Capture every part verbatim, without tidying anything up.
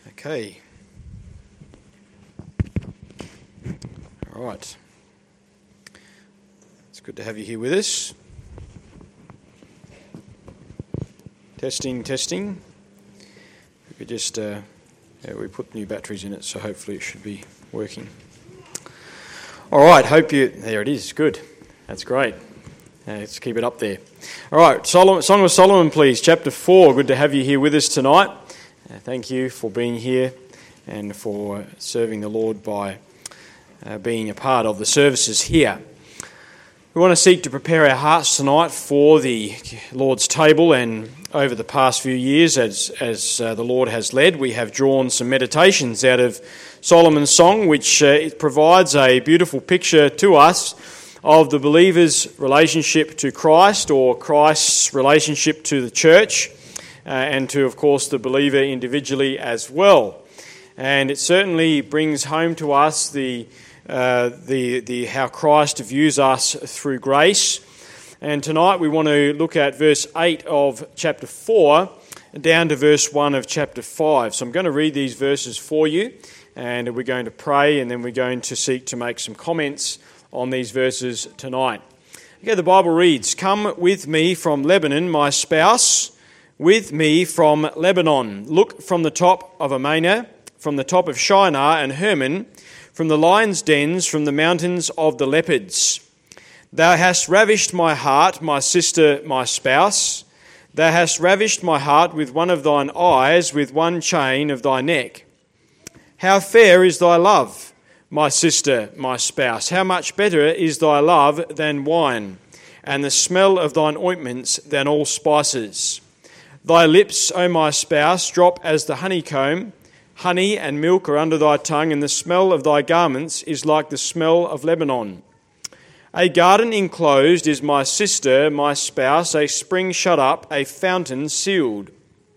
Okay. All right. It's good to have you here with us. Testing, testing. We could just, uh, yeah, we put new batteries in it, so hopefully it should be working. All right, hope you, there it is, good. That's great. Uh, let's keep it up there. All right, Solomon, Song of Solomon, please, chapter four. Good to have you here with us tonight. Uh, thank you for being here and for serving the Lord by uh, being a part of the services here. We want to seek to prepare our hearts tonight for the Lord's table, and over the past few years, as, as uh, the Lord has led, we have drawn some meditations out of Solomon's Song, which uh, it provides a beautiful picture to us of the believer's relationship to Christ, or Christ's relationship to the church, uh, and to, of course, the believer individually as well. And it certainly brings home to us the uh, the the how Christ views us through grace. And tonight we want to look at verse eight of chapter four down to verse one of chapter five. So I'm going to read these verses for you, and we're going to pray, and then we're going to seek to make some comments on these verses tonight. Okay, the Bible reads, "Come with me from Lebanon, my spouse, with me from Lebanon. Look from the top of Amana, from the top of Shinar and Hermon, from the lions' dens, from the mountains of the leopards. Thou hast ravished my heart, my sister, my spouse. Thou hast ravished my heart with one of thine eyes, with one chain of thy neck. How fair is thy love, my sister, my spouse. How much better is thy love than wine, and the smell of thine ointments than all spices. Thy lips, O my spouse, drop as the honeycomb. Honey and milk are under thy tongue, and the smell of thy garments is like the smell of Lebanon. A garden enclosed is my sister, my spouse, a spring shut up, a fountain sealed.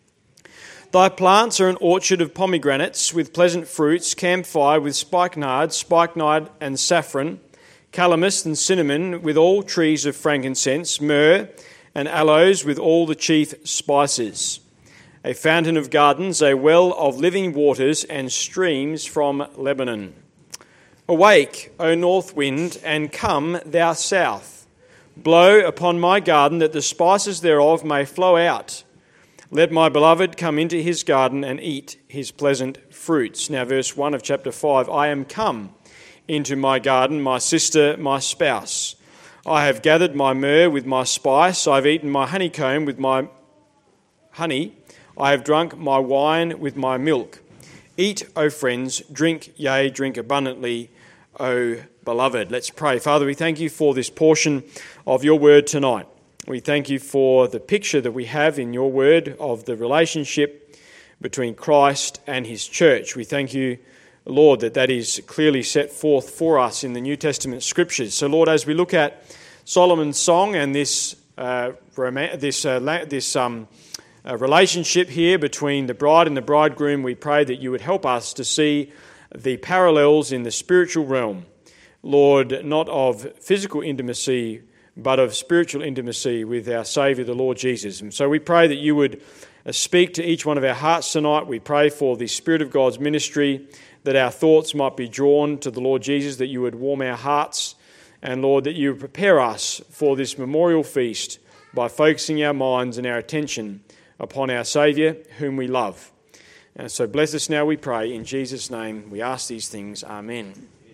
Thy plants are an orchard of pomegranates with pleasant fruits, camphire with spikenard, spikenard and saffron, calamus and cinnamon with all trees of frankincense, myrrh and aloes with all the chief spices. A fountain of gardens, a well of living waters, and streams from Lebanon. Awake, O north wind, and come, thou south. Blow upon my garden, that the spices thereof may flow out. Let my beloved come into his garden and eat his pleasant fruits." Now verse one of chapter five, "I am come into my garden, my sister, my spouse. I have gathered my myrrh with my spice, I have eaten my honeycomb with my honey, I have drunk my wine with my milk. Eat, O friends, drink, yea, drink abundantly, O beloved." Let's pray. Father, we thank you for this portion of your word tonight. We thank you for the picture that we have in your word of the relationship between Christ and his church. We thank you, Lord, that that is clearly set forth for us in the New Testament scriptures. So, Lord, as we look at Solomon's Song and this uh, this uh, this um, uh, relationship here between the bride and the bridegroom, we pray that you would help us to see the parallels in the spiritual realm, Lord, not of physical intimacy, but of spiritual intimacy with our Saviour, the Lord Jesus. And so we pray that you would speak to each one of our hearts tonight. We pray for the Spirit of God's ministry, that our thoughts might be drawn to the Lord Jesus, that you would warm our hearts, and Lord, that you would prepare us for this memorial feast by focusing our minds and our attention upon our Saviour, whom we love. And so bless us now, we pray. In Jesus' name we ask these things. Amen.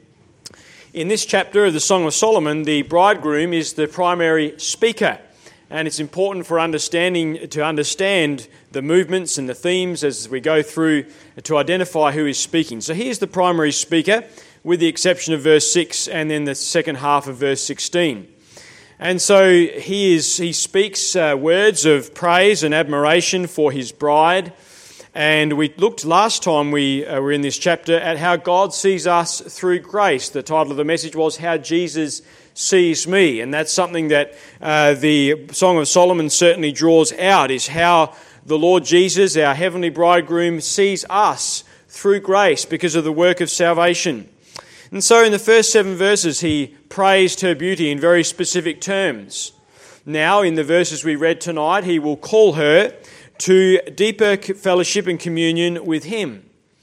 In this chapter of the Song of Solomon, the bridegroom is the primary speaker. And it's important for understanding to understand the movements and the themes as we go through to identify who is speaking. So here's the primary speaker, with the exception of verse six and then the second half of verse sixteen. And so he is he speaks uh, words of praise and admiration for his bride. And we looked last time we uh, were in this chapter at how God sees us through grace. The title of the message was How Jesus Sees Me. And that's something that uh, the Song of Solomon certainly draws out, is how the Lord Jesus, our heavenly bridegroom, sees us through grace because of the work of salvation. And so in the first seven verses, he praised her beauty in very specific terms. Now, in the verses we read tonight, he will call her to deeper fellowship and communion with him.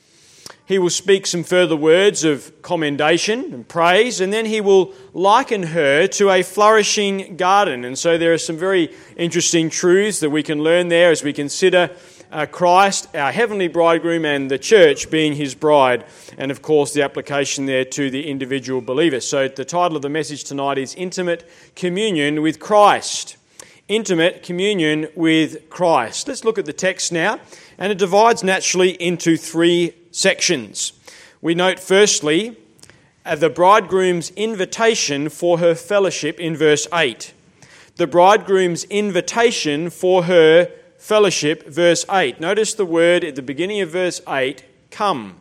he will speak some further words of commendation and praise, and then he will liken her to a flourishing garden. And so there are some very interesting truths that we can learn there as we consider uh, Christ, our heavenly bridegroom, and the church being his bride, and of course the application there to the individual believer. So the title of the message tonight is Intimate Communion with Christ. Intimate communion with Christ. Let's look at the text now, and it divides naturally into three sections. We note firstly uh, the bridegroom's invitation for her fellowship in verse eight. The bridegroom's invitation for her fellowship, verse eight. Notice the word at the beginning of verse eight, come.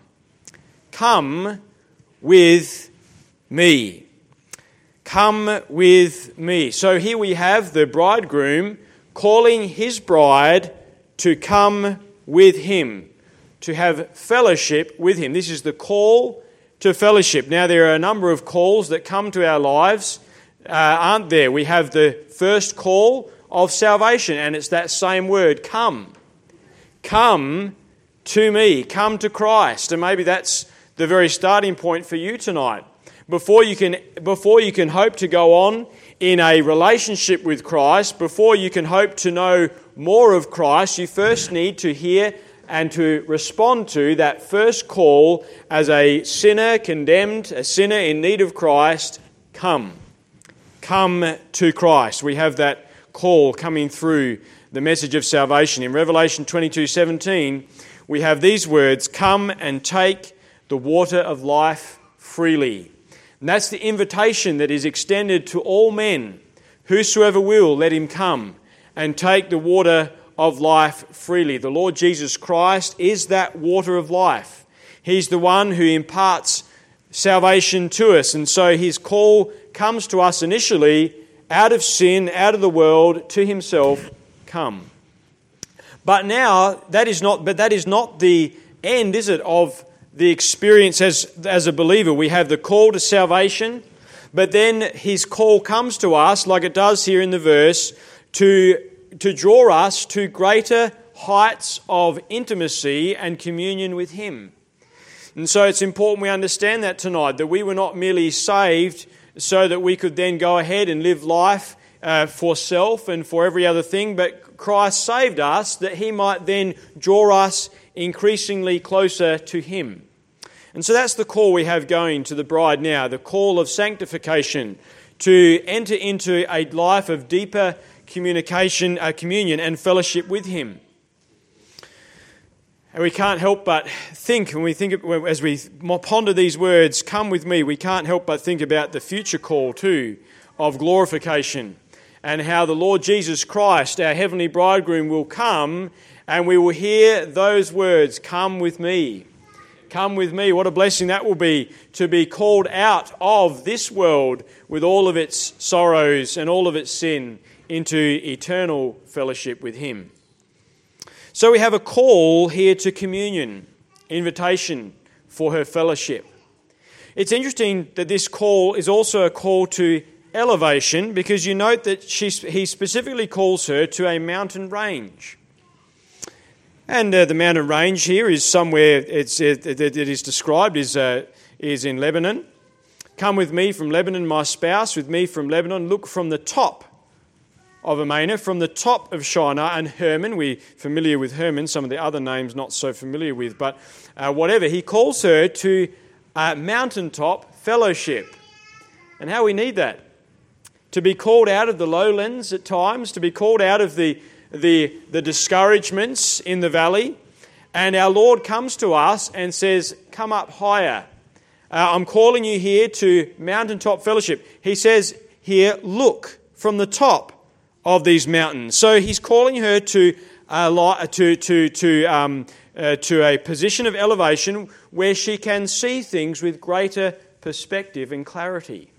Come with me. Come with me. So here we have the bridegroom calling his bride to come with him, to have fellowship with him. This is the call to fellowship. Now, there are a number of calls that come to our lives, uh, aren't there? We have the first call of salvation, and it's that same word, come. Come to me. Come to Christ. And maybe that's the very starting point for you tonight. Before you can, before you can hope to go on in a relationship with Christ, before you can hope to know more of Christ, you first need to hear and to respond to that first call as a sinner condemned, a sinner in need of Christ. Come. Come to Christ. We have that call coming through the message of salvation. In Revelation twenty-two seventeen, we have these words, come and take the water of life freely. And that's the invitation that is extended to all men. Whosoever will, let him come and take the water of life freely. The Lord Jesus Christ is that water of life. He's the one who imparts salvation to us. And so his call comes to us initially out of sin, out of the world, to himself, come. But now, that is not, but that is not the end, is it, of the experience as, as a believer. We have the call to salvation, but then his call comes to us, like it does here in the verse, to, to draw us to greater heights of intimacy and communion with him. And so it's important we understand that tonight, that we were not merely saved so that we could then go ahead and live life uh, for self and for every other thing, but Christ saved us that he might then draw us increasingly closer to him. And so that's the call we have going to the bride now, the call of sanctification, to enter into a life of deeper communication, uh, communion and fellowship with him. And we can't help but think, when we think, as we ponder these words, come with me, we can't help but think about the future call too of glorification, and how the Lord Jesus Christ, our heavenly bridegroom, will come and we will hear those words, come with me. Come with me. What a blessing that will be, to be called out of this world with all of its sorrows and all of its sin into eternal fellowship with him. So we have a call here to communion, invitation for her fellowship. It's interesting that this call is also a call to elevation, because you note that she, he specifically calls her to a mountain range. And uh, the mountain range here is somewhere, it's, it, it is described, is, uh, is in Lebanon. Come with me from Lebanon, my spouse, with me from Lebanon. Look from the top of Amana, from the top of Shinar and Hermon. We're familiar with Hermon, some of the other names not so familiar with, but uh, whatever. He calls her to a mountaintop fellowship. And how we need that. To be called out of the lowlands at times, to be called out of the The, the discouragements in the valley, and our Lord comes to us and says, come up higher. Uh, I'm calling you here to mountaintop fellowship. He says here, look from the top of these mountains. So he's calling her to uh, to to to um, uh, to a position of elevation where she can see things with greater perspective and clarity.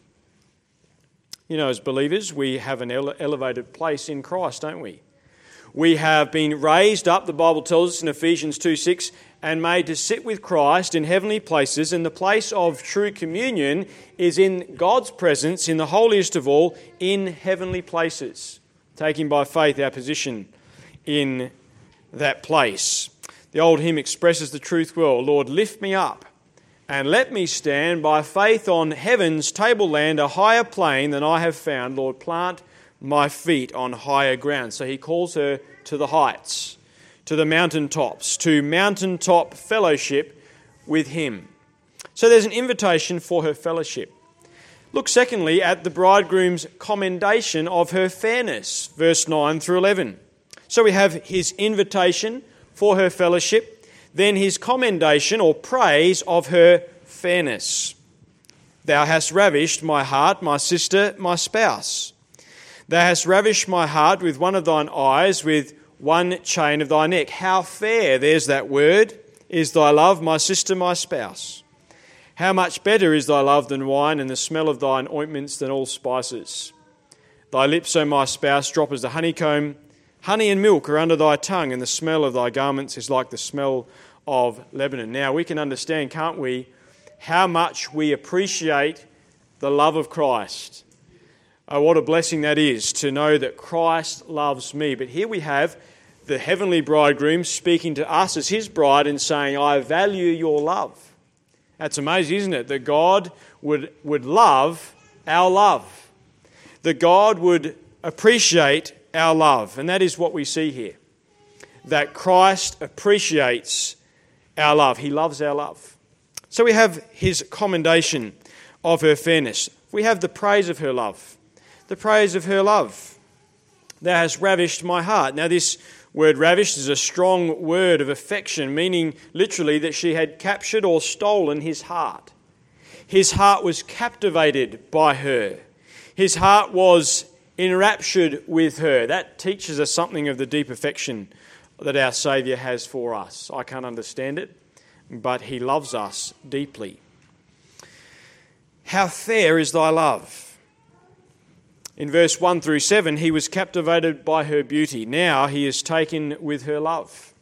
You know, as believers, we have an ele- elevated place in Christ, don't we? We have been raised up, the Bible tells us in Ephesians two six, and made to sit with Christ in heavenly places, and the place of true communion is in God's presence, in the holiest of all, in heavenly places, taking by faith our position in that place. The old hymn expresses the truth well. Lord, lift me up and let me stand by faith on heaven's tableland, a higher plane than I have found. Lord, plant my feet on higher ground. So he calls her to the heights, to the mountaintops, to mountaintop fellowship with him. So there's an invitation for her fellowship. Look secondly at the bridegroom's commendation of her fairness, verse nine through eleven. So we have his invitation for her fellowship, then his commendation or praise of her fairness. Thou hast ravished my heart, my sister, my spouse. Thou hast ravished my heart with one of thine eyes, with one chain of thy neck. How fair, there's that word, is thy love, my sister, my spouse. How much better is thy love than wine, and the smell of thine ointments than all spices. Thy lips, O my spouse, drop as the honeycomb. Honey and milk are under thy tongue, and the smell of thy garments is like the smell of Lebanon. Now we can understand, can't we, how much we appreciate the love of Christ. Oh, what a blessing that is to know that Christ loves me. But here we have the heavenly bridegroom speaking to us as his bride and saying, I value your love. That's amazing, isn't it? That God would, would love our love. That God would appreciate our love. And that is what we see here. That Christ appreciates our love. He loves our love. So we have his commendation of her fairness. We have the praise of her love. The praise of her love. Thou hast ravished my heart. Now this word ravished is a strong word of affection, meaning literally that she had captured or stolen his heart. His heart was captivated by her. His heart was enraptured with her. That teaches us something of the deep affection that our Saviour has for us. I can't understand it, but he loves us deeply. How fair is thy love? In verse one through seven, he was captivated by her beauty. Now he is taken with her love.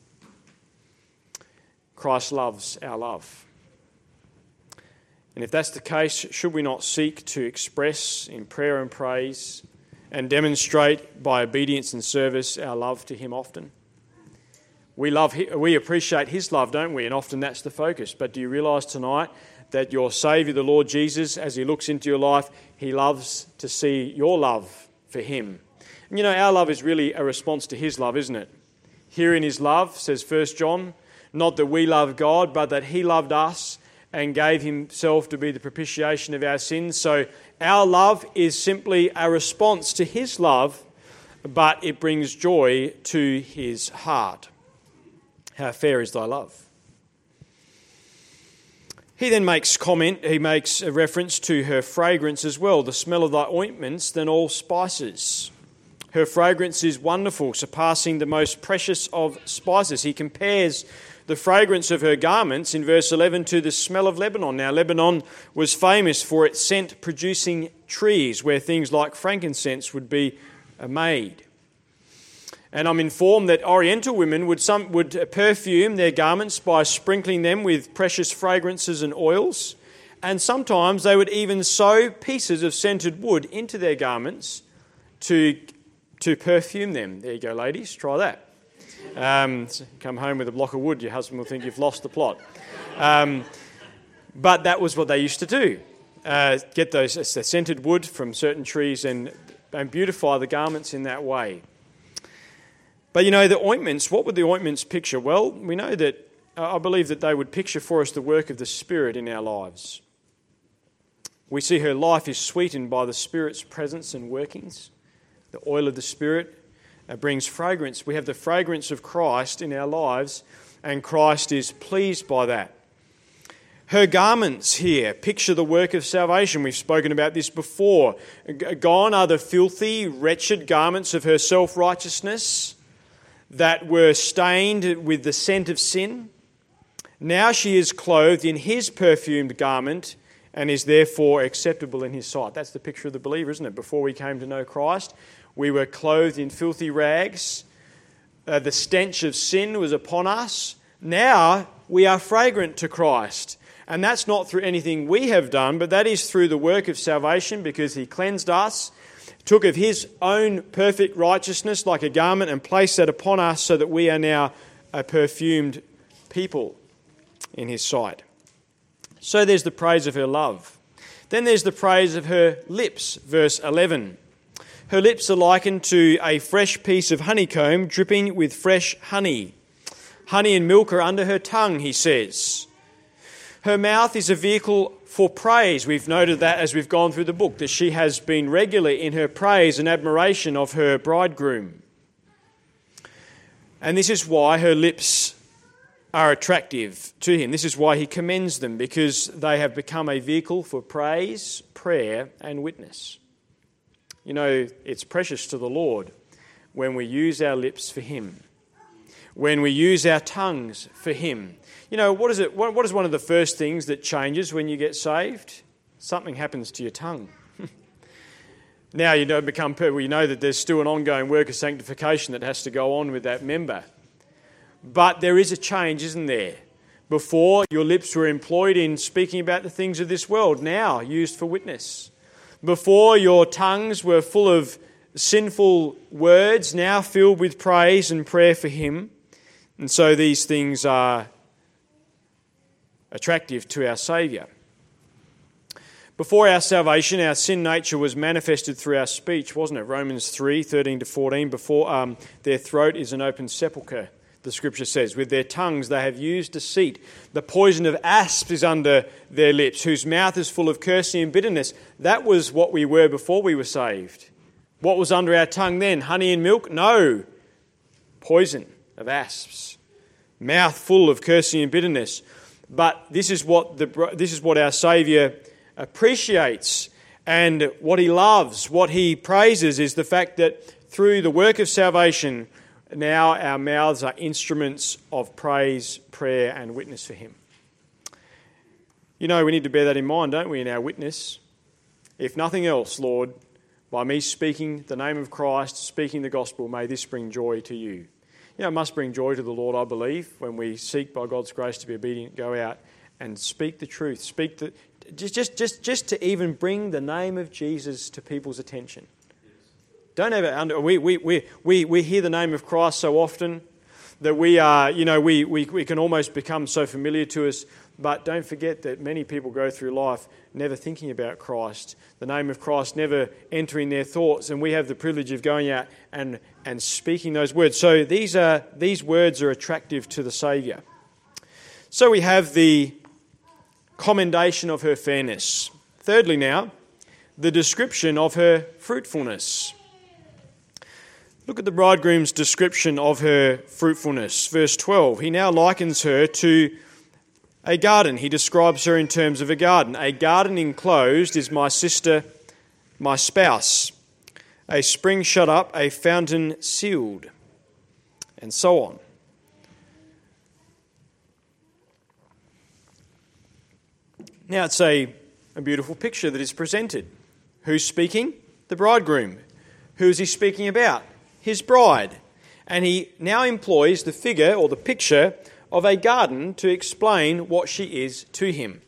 Christ loves our love. And if that's the case, should we not seek to express in prayer and praise and demonstrate by obedience and service our love to him often? We love, we appreciate his love, don't we? And often that's the focus. But do you realise tonight that your Saviour, the Lord Jesus, as he looks into your life, he loves to see your love for him. And you know, our love is really a response to his love, isn't it? Here in his love, says First John, not that we love God, but that he loved us and gave himself to be the propitiation of our sins. So our love is simply a response to his love, but it brings joy to his heart. How fair is thy love? He then makes comment, he makes a reference to her fragrance as well, the smell of thy ointments than all spices. Her fragrance is wonderful, surpassing the most precious of spices. He compares the fragrance of her garments in verse eleven to the smell of Lebanon. Now, Lebanon was famous for its scent-producing trees, where things like frankincense would be made. And I'm informed that Oriental women would some would perfume their garments by sprinkling them with precious fragrances and oils, and sometimes they would even sew pieces of scented wood into their garments to to perfume them. There you go, ladies, try that. Um, come home with a block of wood, your husband will think you've lost the plot. Um, but that was what they used to do. Uh, get those uh, scented wood from certain trees and, and beautify the garments in that way. But you know, the ointments, what would the ointments picture? Well, we know that, uh, I believe that they would picture for us the work of the Spirit in our lives. We see her life is sweetened by the Spirit's presence and workings. The oil of the Spirit uh, brings fragrance. We have the fragrance of Christ in our lives, and Christ is pleased by that. Her garments here picture the work of salvation. We've spoken about this before. Gone are the filthy, wretched garments of her self-righteousness that were stained with the scent of sin. Now she is clothed in his perfumed garment and is therefore acceptable in his sight. That's the picture of the believer, isn't it? Before we came to know Christ, we were clothed in filthy rags. Uh, the stench of sin was upon us. Now we are fragrant to Christ. And that's not through anything we have done, but that is through the work of salvation, because he cleansed us, took of his own perfect righteousness like a garment and placed that upon us so that we are now a perfumed people in his sight. So there's the praise of her love. Then there's the praise of her lips, verse eleven. Her lips are likened to a fresh piece of honeycomb dripping with fresh honey. Honey and milk are under her tongue, he says. Her mouth is a vehicle for praise. We've noted that as we've gone through the book, that she has been regular in her praise and admiration of her bridegroom. And this is why her lips are attractive to him. This is why he commends them, because they have become a vehicle for praise, prayer, and witness. You know, it's precious to the Lord when we use our lips for him, when we use our tongues for him. You know, what is it? What, what is one of the first things that changes when you get saved? Something happens to your tongue. Now you don't become perfect. You know that there's still an ongoing work of sanctification that has to go on with that member. But there is a change, isn't there? Before, your lips were employed in speaking about the things of this world, now used for witness. Before, your tongues were full of sinful words, now filled with praise and prayer for him. And so these things are attractive to our Saviour. Before our salvation, our sin nature was manifested through our speech, wasn't it? Romans three, thirteen to fourteen, before um, their throat is an open sepulchre, the Scripture says. With their tongues they have used deceit. The poison of asps is under their lips, whose mouth is full of cursing and bitterness. That was what we were before we were saved. What was under our tongue then? Honey and milk? No. Poison of asps. Mouth full of cursing and bitterness. But this is what the this is what our Saviour appreciates, and what he loves, what he praises, is the fact that through the work of salvation, now our mouths are instruments of praise, prayer, and witness for him. You know, we need to bear that in mind, don't we, in our witness? If nothing else, Lord, by me speaking the name of Christ, speaking the gospel, may this bring joy to you. You know, it must bring joy to the Lord, I believe, when we seek by God's grace to be obedient, go out and speak the truth, speak the just just just just to even bring the name of Jesus to people's attention. Don't ever under we we we we we hear the name of Christ so often that we are, you know, we we we can almost become so familiar to us. But don't forget that many people go through life never thinking about Christ, the name of Christ never entering their thoughts, and we have the privilege of going out and and speaking those words. So these are these words are attractive to the Saviour. So we have the commendation of her fairness. Thirdly now, the description of her fruitfulness. Look at the bridegroom's description of her fruitfulness. Verse twelve, he now likens her to a garden. He describes her in terms of a garden. A garden enclosed is my sister, my spouse. A spring shut up, a fountain sealed, and so on. Now it's a, a beautiful picture that is presented. Who's speaking? The bridegroom. Who is he speaking about? His bride. And he now employs the figure or the picture of a garden to explain what she is to him.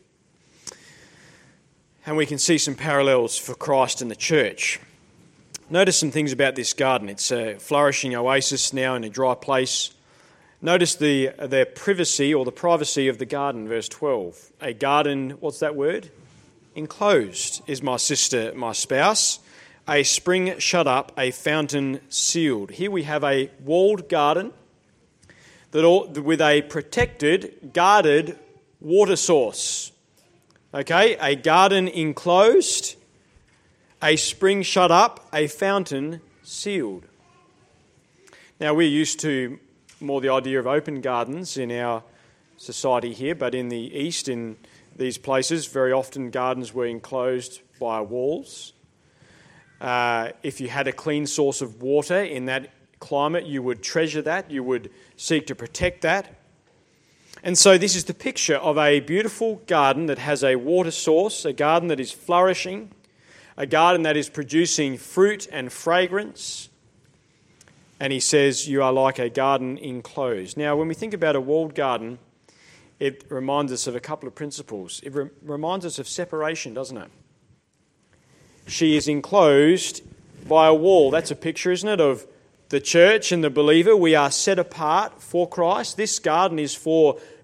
And we can see some parallels for Christ and the church. Notice some things about this garden. It's a flourishing oasis now in a dry place. Notice the, the privacy or the privacy of the garden, verse twelve. A garden, what's that word? Enclosed is my sister, my spouse. A spring shut up, a fountain sealed. Here we have a walled garden that all, with a protected, guarded water source. Okay, a garden enclosed, a spring shut up, a fountain sealed. Now we're used to more the idea of open gardens in our society here, but in the East, in these places, very often gardens were enclosed by walls. Uh, if you had a clean source of water in that climate, you would treasure that, you would seek to protect that. And so this is the picture of a beautiful garden that has a water source, a garden that is flourishing, a garden that is producing fruit and fragrance. And he says, you are like a garden enclosed. Now, when we think about a walled garden, it reminds us of a couple of principles. It re- reminds us of separation, doesn't it? She is enclosed by a wall. That's a picture, isn't it, of the church and the believer. We are set apart for Christ. This garden is for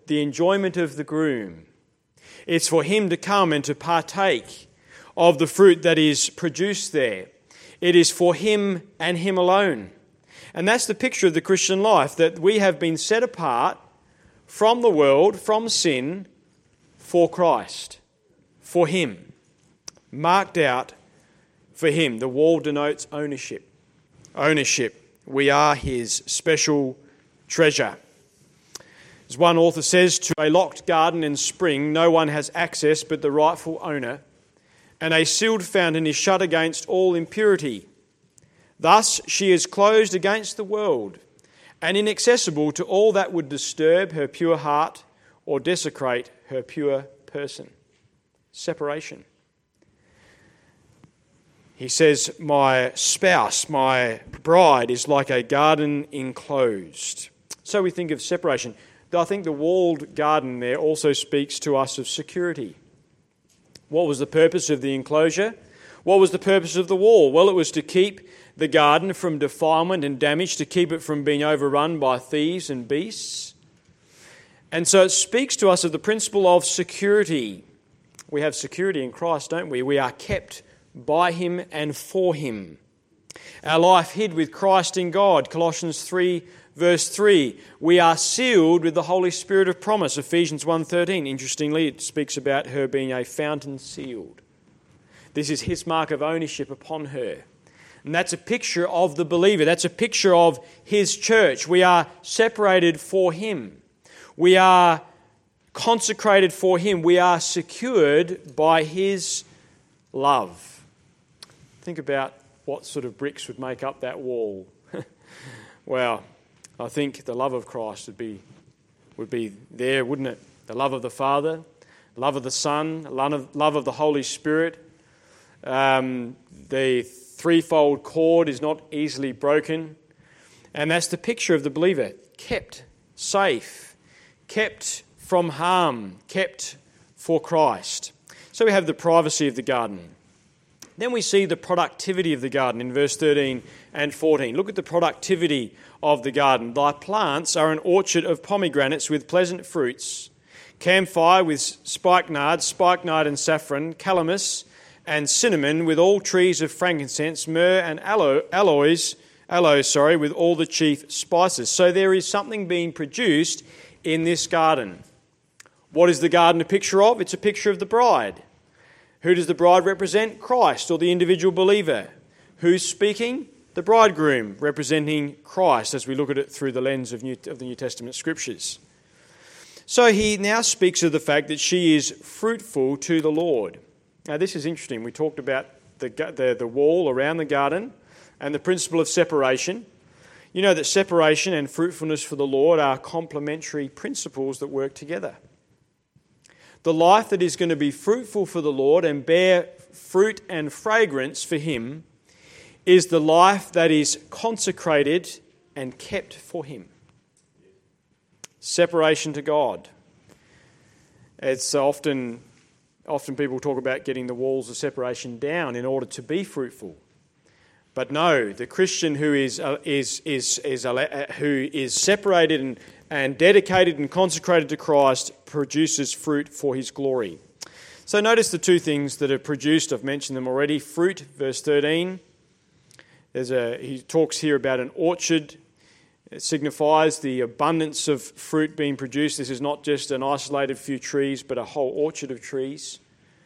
the enjoyment of the groom. It's for him to come and to partake of the fruit that is produced there. It is for him and him alone. And that's the picture of the Christian life, that we have been set apart from the world, from sin, for Christ, for him, marked out for him. The wall denotes ownership. Ownership. We are his special treasure. As one author says, to a locked garden in spring, no one has access but the rightful owner, and a sealed fountain is shut against all impurity. Thus she is closed against the world and inaccessible to all that would disturb her pure heart or desecrate her pure person. Separation. He says, my spouse, my bride is like a garden enclosed. So we think of separation. I think the walled garden there also speaks to us of security. What was the purpose of the enclosure? What was the purpose of the wall? Well, it was to keep the garden from defilement and damage, to keep it from being overrun by thieves and beasts. And so it speaks to us of the principle of security. We have security in Christ, don't we? We are kept by him and for him. Our life hid with Christ in God, Colossians three, verse three. We are sealed with the Holy Spirit of promise, Ephesians one thirteen. Interestingly, it speaks about her being a fountain sealed. This is his mark of ownership upon her. And that's a picture of the believer. That's a picture of his church. We are separated for him. We are consecrated for him. We are secured by his love. Think about what sort of bricks would make up that wall. Well, I think the love of Christ would be would be there, wouldn't it? The love of the Father, love of the Son, love of, love of the Holy Spirit. Um, the threefold cord is not easily broken. And that's the picture of the believer. Kept safe, kept from harm, kept for Christ. So we have the privacy of the garden. Then we see the productivity of the garden in verse thirteen and fourteen. Look at the productivity of the garden. Thy plants are an orchard of pomegranates with pleasant fruits, camphire with spikenard, spikenard and saffron, calamus and cinnamon with all trees of frankincense, myrrh and aloe, aloes, aloe, sorry, with all the chief spices. So there is something being produced in this garden. What is the garden a picture of? It's a picture of the bride. Who does the bride represent? Christ, or the individual believer. Who's speaking? The bridegroom, representing Christ, as we look at it through the lens of, New, of the New Testament Scriptures. So he now speaks of the fact that she is fruitful to the Lord. Now this is interesting. We talked about the, the, the wall around the garden and the principle of separation. You know that separation and fruitfulness for the Lord are complementary principles that work together. The life that is going to be fruitful for the Lord and bear fruit and fragrance for him is the life that is consecrated and kept for him. Separation to God. It's often, often people talk about getting the walls of separation down in order to be fruitful. But no, the Christian who is uh, is is is uh, who is separated and, and dedicated and consecrated to Christ produces fruit for his glory. So notice the two things that are produced. I've mentioned them already. Fruit, verse thirteen. There's a he talks here about an orchard. It signifies the abundance of fruit being produced. This is not just an isolated few trees, but a whole orchard of trees.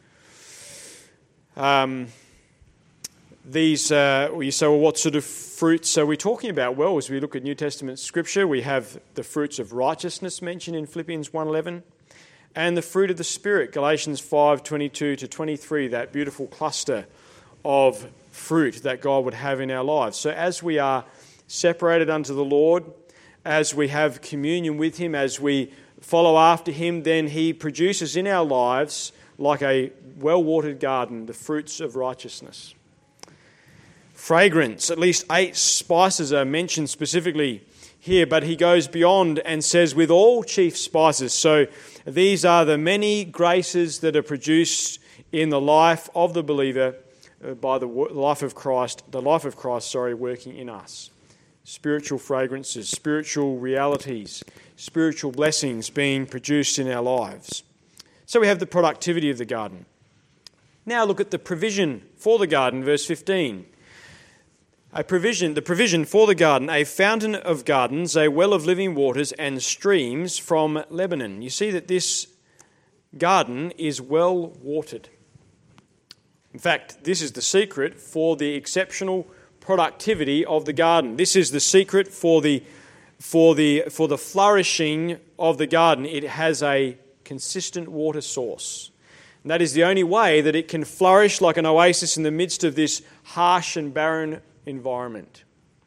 Um. These, uh, you say, well, what sort of fruits are we talking about? Well, as we look at New Testament Scripture, we have the fruits of righteousness mentioned in Philippians one eleven, and the fruit of the Spirit, Galatians five twenty-two to twenty-three, that beautiful cluster of fruit that God would have in our lives. So as we are separated unto the Lord, as we have communion with him, as we follow after him, then he produces in our lives, like a well-watered garden, the fruits of righteousness. Fragrance, at least eight spices are mentioned specifically here, but he goes beyond and says with all chief spices. So these are the many graces that are produced in the life of the believer by the life of Christ, the life of Christ, sorry, working in us. spiritual fragrances, spiritual realities, spiritual blessings being produced in our lives. So we have the productivity of the garden. Now look at the provision for the garden, verse fifteen. A provision, the provision for the garden, a fountain of gardens, a well of living waters, and streams from Lebanon. You see that this garden is well watered. In fact, this is the secret for the exceptional productivity of the garden. This is the secret for the for the for the flourishing of the garden. It has a consistent water source. And that is the only way that it can flourish like an oasis in the midst of this harsh and barren environment.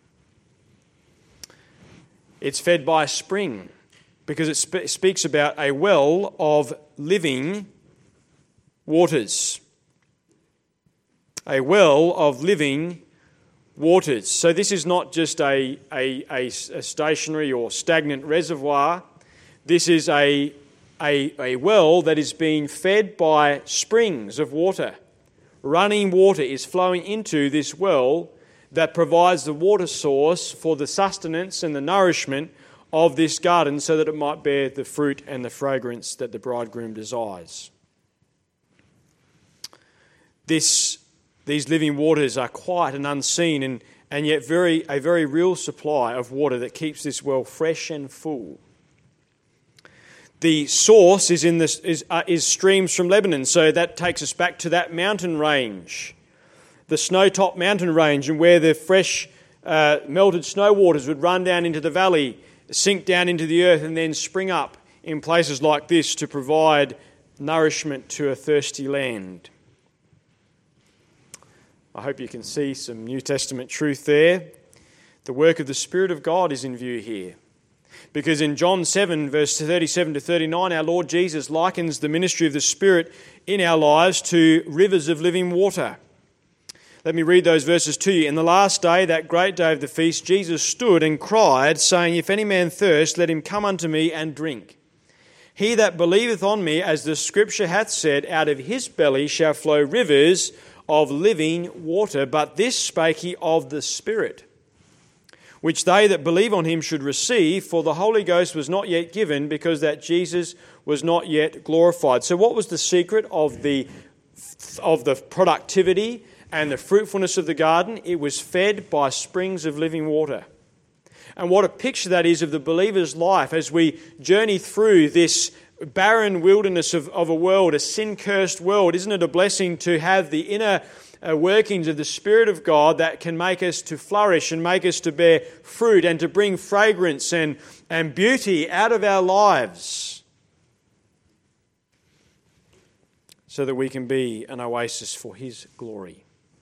It's fed by a spring because it sp- speaks about a well of living waters. A well of living waters. So this is not just a, a, a, a stationary or stagnant reservoir. This is a, a, a well that is being fed by springs of water. Running water is flowing into this well that provides the water source for the sustenance and the nourishment of this garden so that it might bear the fruit and the fragrance that the bridegroom desires. This, these living waters are quiet and unseen and, and yet very a very real supply of water that keeps this well fresh and full. The source is in this is, uh, is streams from Lebanon, so that takes us back to that mountain range. The snow-topped mountain range, and where the fresh uh, melted snow waters would run down into the valley, sink down into the earth, and then spring up in places like this to provide nourishment to a thirsty land. I hope you can see some New Testament truth there. The work of the Spirit of God is in view here. Because in John seven, verse thirty-seven to thirty-nine, our Lord Jesus likens the ministry of the Spirit in our lives to rivers of living water. Let me read those verses to you. In the last day, that great day of the feast, Jesus stood and cried, saying, If any man thirst, let him come unto me and drink. He that believeth on me, as the Scripture hath said, out of his belly shall flow rivers of living water. But this spake he of the Spirit, which they that believe on him should receive, for the Holy Ghost was not yet given, because that Jesus was not yet glorified. So what was the secret of the, of the productivity and the fruitfulness of the garden? It was fed by springs of living water. And what a picture that is of the believer's life as we journey through this barren wilderness of, of a world, a sin-cursed world. Isn't it a blessing to have the inner uh, workings of the Spirit of God that can make us to flourish and make us to bear fruit and to bring fragrance and, and beauty out of our lives so that we can be an oasis for His glory?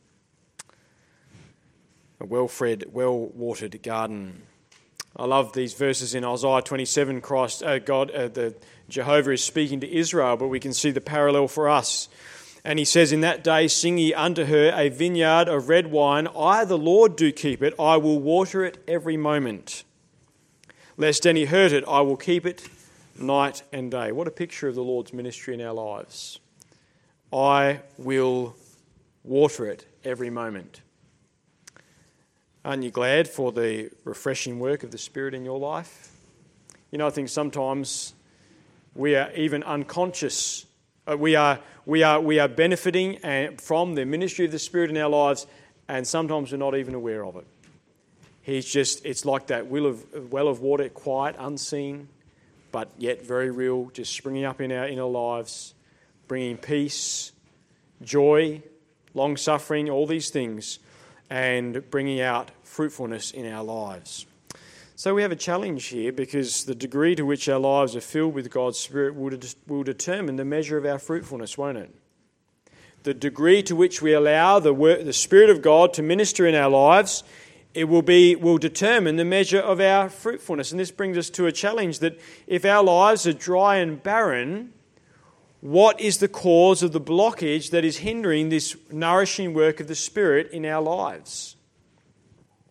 A well-fed, well-watered garden. I love these verses in Isaiah twenty-seven. Christ, uh, God, uh, the Jehovah is speaking to Israel, but we can see the parallel for us. And He says, In that day sing ye unto her a vineyard of red wine. I, the Lord, do keep it. I will water it every moment. Lest any hurt it, I will keep it night and day. What a picture of the Lord's ministry in our lives. I will water it every moment. Aren't you glad for the refreshing work of the Spirit in your life? You know, I think sometimes we are even unconscious. Uh, we are we are we are benefiting from the ministry of the Spirit in our lives, and sometimes we're not even aware of it. He's just it's like that well of well of water, quiet, unseen, but yet very real, just springing up in our inner lives, bringing peace, joy, long suffering, all these things, and bringing out fruitfulness in our lives. So we have a challenge here, because the degree to which our lives are filled with God's Spirit will, de- will determine the measure of our fruitfulness, won't it? The degree to which we allow the, work, the Spirit of God to minister in our lives, it will be will determine the measure of our fruitfulness. And this brings us to a challenge that if our lives are dry and barren, what is the cause of the blockage that is hindering this nourishing work of the Spirit in our lives?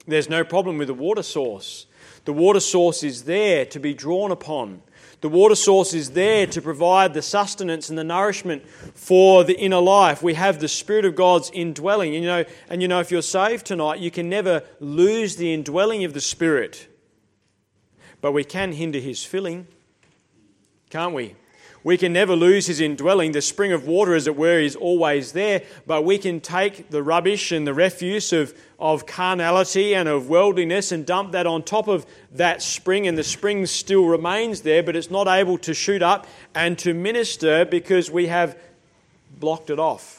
There's no problem with the water source. The water source is there to be drawn upon. The water source is there to provide the sustenance and the nourishment for the inner life. We have the Spirit of God's indwelling. And you know, and you know, if you're saved tonight, you can never lose the indwelling of the Spirit. But we can hinder His filling, can't we? We can never lose His indwelling. The spring of water, as it were, is always there. But we can take the rubbish and the refuse of, of carnality and of worldliness and dump that on top of that spring, and the spring still remains there, but it's not able to shoot up and to minister because we have blocked it off.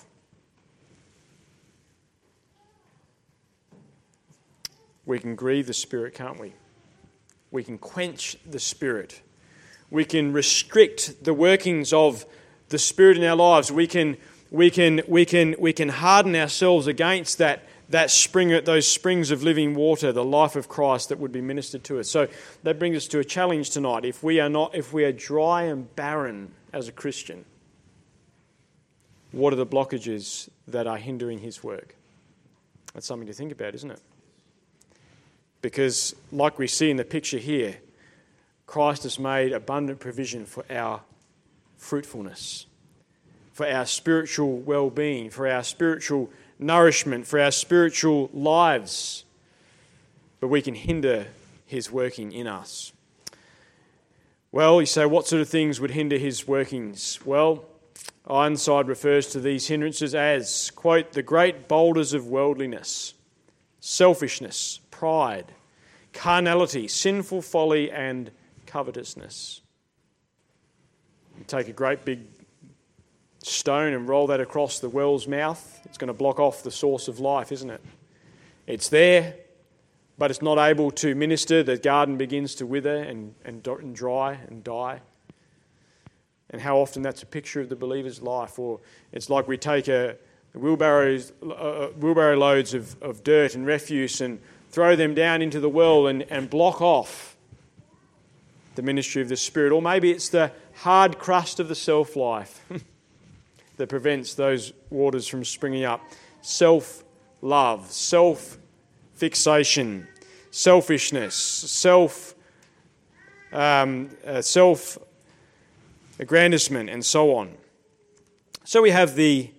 We can grieve the Spirit, can't we? We can quench the Spirit. We can restrict the workings of the Spirit in our lives. We can, we can, we can, we can harden ourselves against that, that spring, those springs of living water, the life of Christ that would be ministered to us. So that brings us to a challenge tonight. If we are not, if we are dry and barren as a Christian, what are the blockages that are hindering His work? That's something to think about, isn't it? Because, like we see in the picture here, Christ has made abundant provision for our fruitfulness, for our spiritual well-being, for our spiritual nourishment, for our spiritual lives. But we can hinder His working in us. Well, you say, what sort of things would hinder His workings? Well, Ironside refers to these hindrances as, quote, the great boulders of worldliness, selfishness, pride, carnality, sinful folly, and covetousness. You take a great big stone and roll that across the well's mouth, it's going to block off the source of life, isn't it? It's there, but it's not able to minister. The garden begins to wither and, and, and dry and die. And how often that's a picture of the believer's life. Or it's like we take a wheelbarrows, uh, wheelbarrow loads of, of dirt and refuse and throw them down into the well and, and block off the ministry of the Spirit. Or maybe it's the hard crust of the self-life that prevents those waters from springing up. Self-love, self-fixation, selfishness, self, um, uh, self-aggrandizement, and so on. So we have the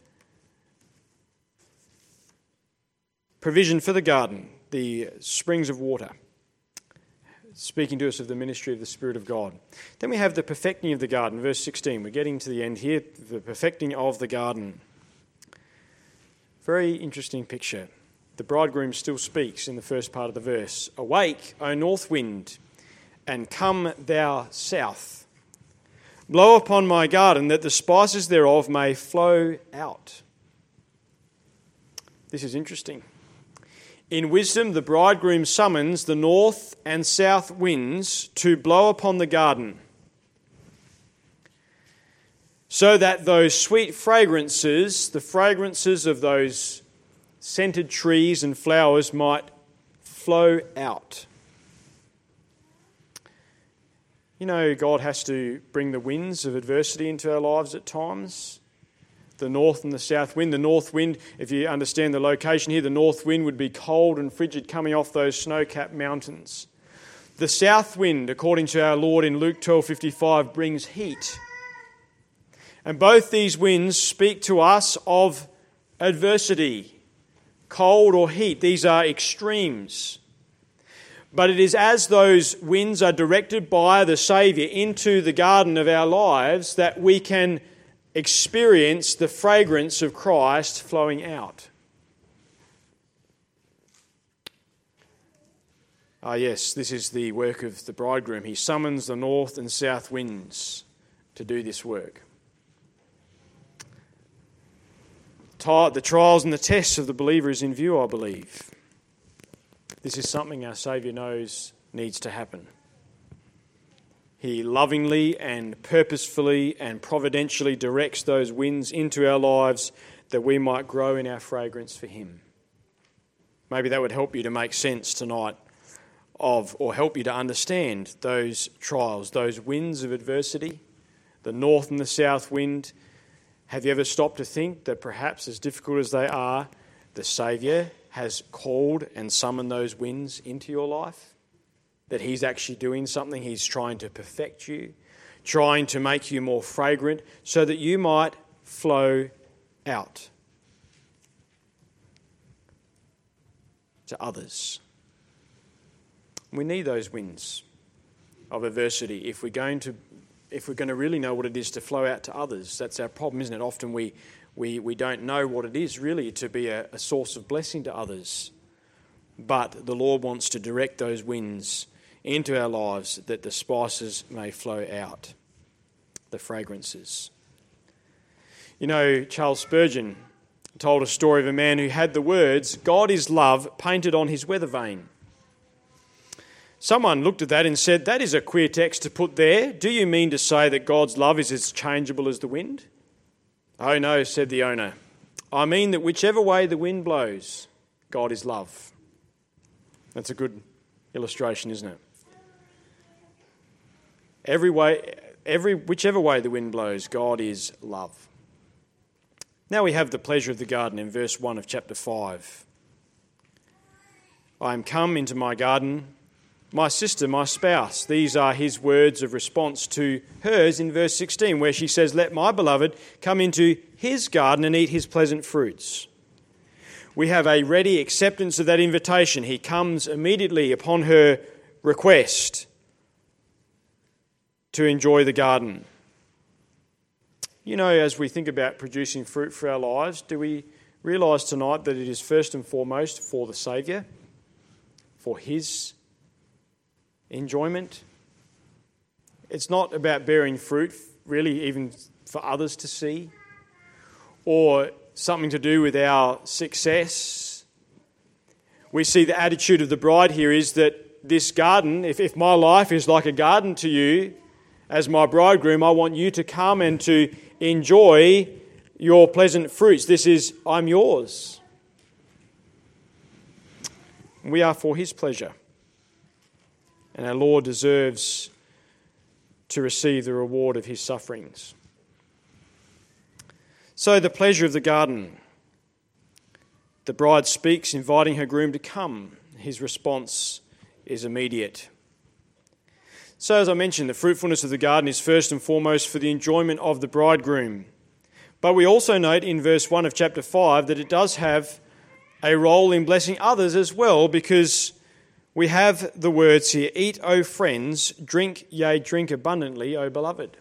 provision for the garden, the springs of water, speaking to us of the ministry of the Spirit of God. Then we have the perfecting of the garden, verse sixteen. We're getting to the end here, the perfecting of the garden. Very interesting picture. The bridegroom still speaks in the first part of the verse. Awake, O north wind, and come thou south. Blow upon my garden, that the spices thereof may flow out. This is interesting. In wisdom, the bridegroom summons the north and south winds to blow upon the garden, so that those sweet fragrances, the fragrances of those scented trees and flowers, might flow out. You know, God has to bring the winds of adversity into our lives at times. The north and the south wind. The north wind, if you understand the location here, the north wind would be cold and frigid coming off those snow-capped mountains. The south wind, according to our Lord in Luke twelve fifty-five, brings heat. And both these winds speak to us of adversity, cold or heat. These are extremes. But it is as those winds are directed by the Saviour into the garden of our lives that we can experience the fragrance of Christ flowing out. Ah, yes, this is the work of the bridegroom. He summons the north and south winds to do this work. The trials and the tests of the believer is in view, I believe. This is something our Saviour knows needs to happen. He lovingly and purposefully and providentially directs those winds into our lives that we might grow in our fragrance for Him. Maybe that would help you to make sense tonight of, or help you to understand those trials, those winds of adversity, the north and the south wind. Have you ever stopped to think that perhaps, as difficult as they are, the Saviour has called and summoned those winds into your life? That he's actually doing something, he's trying to perfect you, trying to make you more fragrant so that you might flow out to others. We need those winds of adversity if we're going to if we're going to really know what it is to flow out to others. That's our problem, isn't it? Often we we, we don't know what it is really to be a, a source of blessing to others. But the Lord wants to direct those winds into our lives that the spices may flow out, the fragrances. You know, Charles Spurgeon told a story of a man who had the words, "God is love," painted on his weather vane. Someone looked at that and said, "That is a queer text to put there. Do you mean to say that God's love is as changeable as the wind?" "Oh no," said the owner. "I mean that whichever way the wind blows, God is love." That's a good illustration, isn't it? Every way, every whichever way the wind blows, God is love. Now we have the pleasure of the garden in verse one of chapter five. "I am come into my garden, my sister, my spouse." These are his words of response to hers in verse sixteen, where she says, "Let my beloved come into his garden and eat his pleasant fruits." We have a ready acceptance of that invitation. He comes immediately upon her request to enjoy the garden. You know, as we think about producing fruit for our lives, do we realise tonight that it is first and foremost for the Saviour, for his enjoyment? It's not about bearing fruit, really, even for others to see, or something to do with our success. We see the attitude of the bride here is that this garden, if, if my life is like a garden to you, as my bridegroom, I want you to come and to enjoy your pleasant fruits. This is, I'm yours. We are for his pleasure. And our Lord deserves to receive the reward of his sufferings. So the pleasure of the garden. The bride speaks, inviting her groom to come. His response is immediate. So as I mentioned, the fruitfulness of the garden is first and foremost for the enjoyment of the bridegroom. But we also note in verse one of chapter five that it does have a role in blessing others as well, because we have the words here, "Eat, O friends, drink, yea, drink abundantly, O beloved."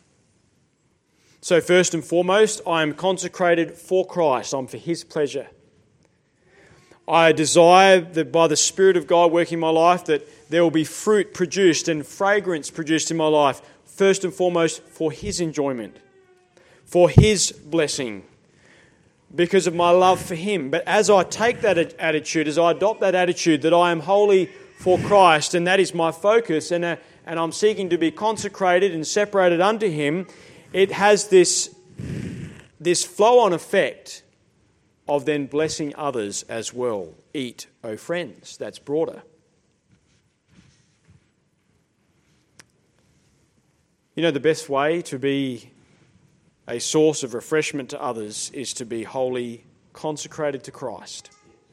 So first and foremost, I am consecrated for Christ. I'm for his pleasure. I desire that by the Spirit of God working in my life that there will be fruit produced and fragrance produced in my life, first and foremost for his enjoyment, for his blessing, because of my love for him. But as I take that attitude, as I adopt that attitude that I am wholly for Christ and that is my focus, and, uh, and I'm seeking to be consecrated and separated unto him, it has this, this flow-on effect of then blessing others as well. Eat, O friends. That's broader. You know, the best way to be a source of refreshment to others is to be wholly consecrated to Christ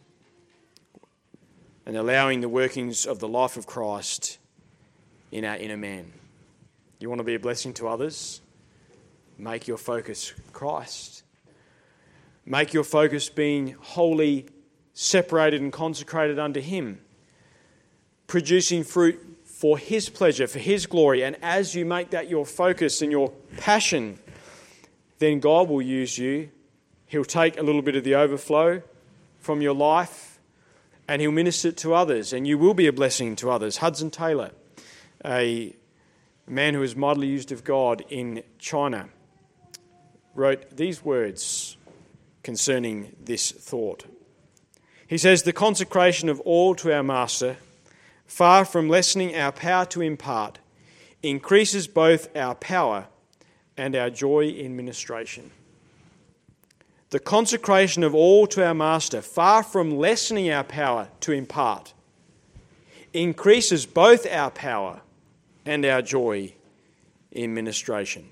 and allowing the workings of the life of Christ in our inner man. You want to be a blessing to others? Make your focus Christ. Make your focus being wholly separated and consecrated unto him, producing fruit for his pleasure, for his glory. And as you make that your focus and your passion, then God will use you. He'll take a little bit of the overflow from your life and he'll minister it to others, and you will be a blessing to others. Hudson Taylor, a man who was mightily used of God in China, wrote these words concerning this thought. He says, "The consecration of all to our Master, far from lessening our power to impart, increases both our power and our joy in ministration." The consecration of all to our Master, far from lessening our power to impart, increases both our power and our joy in ministration.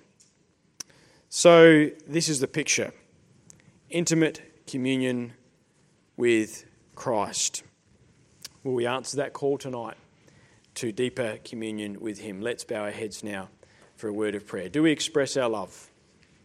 So this is the picture. Intimate communion with Christ. Will we answer that call tonight to deeper communion with him? Let's bow our heads now for a word of prayer. Do we express our love